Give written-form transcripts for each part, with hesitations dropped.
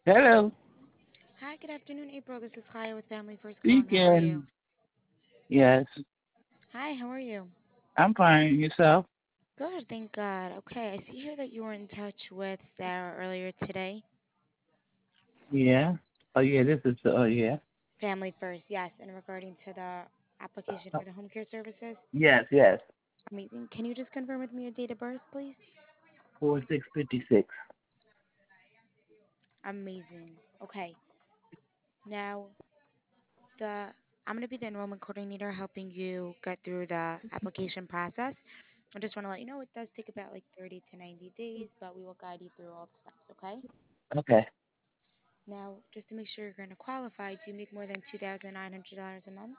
Hello. Hi, good afternoon, April. This is Kaya with Family First calling. How are you? Speaking. Yes. Hi, how are you? I'm fine. Yourself? Good, thank God. Okay, I see here that you were in touch with Sarah earlier today. Yeah. Oh yeah. This is. Oh yeah. Family First, yes, and regarding to the application Oh, for the home care services. yes. Yes. Amazing. Can you just confirm with me your date of birth, please? 4656. Amazing. Okay, now the I'm going to be the enrollment coordinator helping you get through the application process. I just want to let you know it does take about like 30 to 90 days, but we will guide you through all the steps, okay? Okay. Now, just to make sure you're going to qualify, do you make more than $2,900 a month?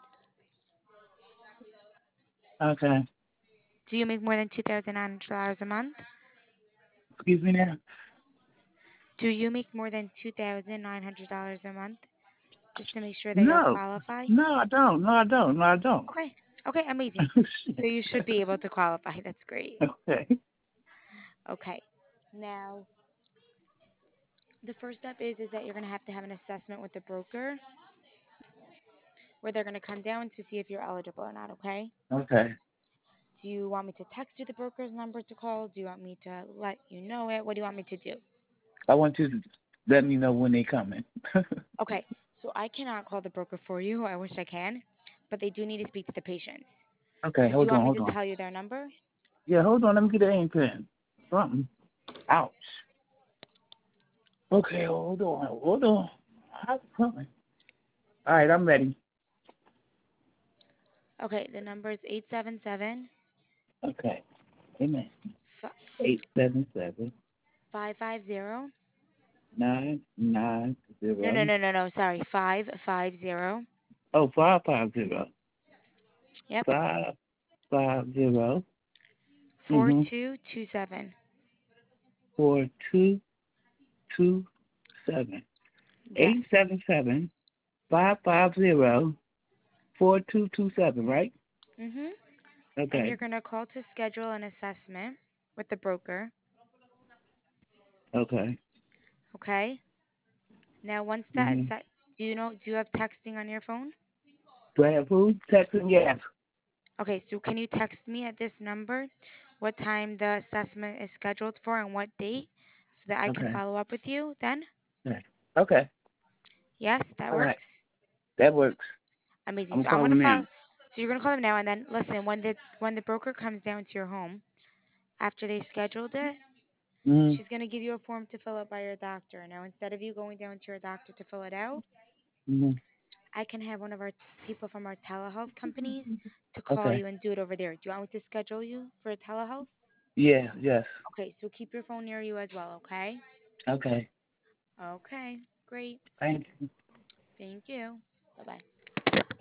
Okay. Do you make more than $2,900 a month? Excuse me now. Do you make more than $2,900 a month? Just to make sure that you'll No. qualify? No, I don't. No, I don't. No, I don't. Okay. Okay, amazing. Oh, shit. So you should be able to qualify. That's great. Okay. Okay. Now, the first step is that you're going to have an assessment with the broker where they're going to come down to see if you're eligible or not, okay? Okay. Do you want me to text you the broker's number to call? Do you want me to let you know it? What do you want me to do? I want you to let me know when they coming. Okay, so I cannot call the broker for you. I wish I can, but they do need to speak to the patient. Okay. So do you Hold on. want me Hold to on. tell you their number? Yeah. Hold on. Let me get the ink pen. Something. Ouch. Okay. Hold on. Hold on. I'm coming. All right. I'm ready. Okay, the number is 877 Okay. Amen. 877 No, no, 990. no, no, no. Sorry, 550. Oh, 550. Yep, 550. Mm-hmm. 4227. 4227. Yes. 877 right? Mhm. And you're Okay. gonna call to schedule an assessment with the broker. Okay. Okay. Now, once that Mm-hmm. set, do you have texting on your phone? Do I have food? Texting? Yes. Okay, so can you text me at this number what time the assessment is scheduled for and what date so that I can Okay. follow up with you then? Okay. Okay. Yes, that All right. works. That works. Amazing. I'm So I'm gonna calling now. follow. So you're gonna call them now, and then listen. When the broker comes down to your home after they scheduled it, Mm-hmm. she's gonna give you a form to fill out by your doctor. Now, instead of you going down to your doctor to fill it out, Mm-hmm. I can have one of our people from our telehealth companies to call Okay. you and do it over there. Do you want me to schedule you for a telehealth? Yeah. Yes. Okay, so keep your phone near you as well, okay? Okay. Okay, great. Thank you. Thank you. Bye bye.